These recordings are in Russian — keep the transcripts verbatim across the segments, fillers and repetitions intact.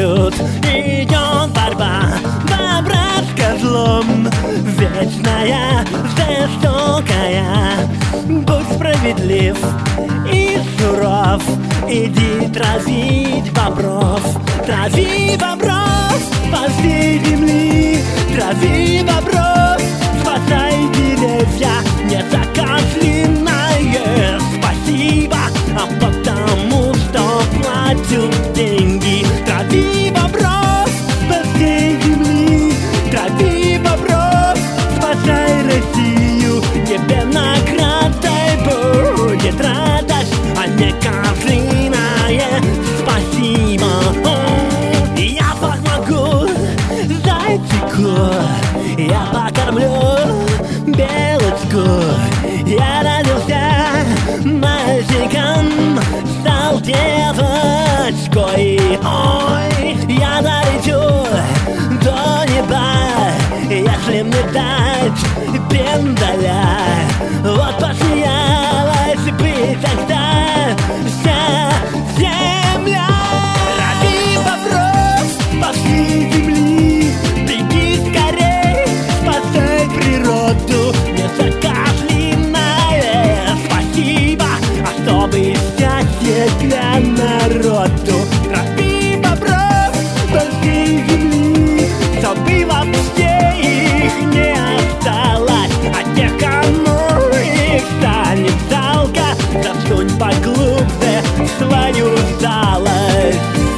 знают, идет борьба добра с козлом. Вечная, жестокая, будь справедлив и суров, иди травить бобров. Трави бобров по всей земли, трави бобров, спасай деревья, не закозленное. Спасибо, а потому что платят деньги. Трави бобров по всей земли, трави бобров, спасай Россию. Тебе наградой будет радость, а не козлиное. Спасибо. Я помогу зайчику, я покормлю белочку. Я родился мальчиком, стал девочкой. Ой, я долечу до неба, если мне дать пендаля. Вот посмеялась бы тогда вся земля. Трави бобров по всей земли, беги скорей, спасай природу, не закозленное. Спасибо, а чтобы счастье для народу. Трави бобров по всей земли, чтобы вообще их не осталось, а тех, кому их станет жалко, засунь поглубже в свою жалость.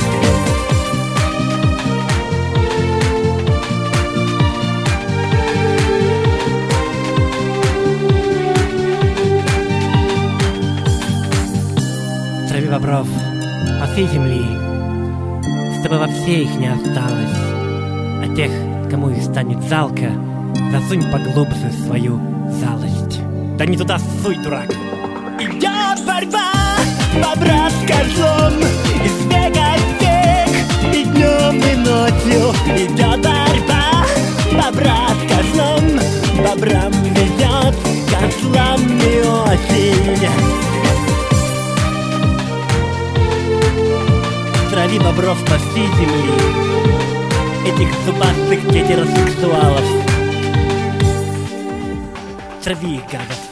Трави бобров по всей земли, чтобы вообще их не осталось, а тех, кому их станет жалко, засунь поглубже в свою жалость. Да не туда суй, дурак! Идет борьба бобра с козлом, из века в век, и днем, и ночью. Идет борьба бобра с козлом, бобрам везет, козлам не очень. Трави бобров по всей земли, этих зубастых гетеросексуалов. Трави их, гадов.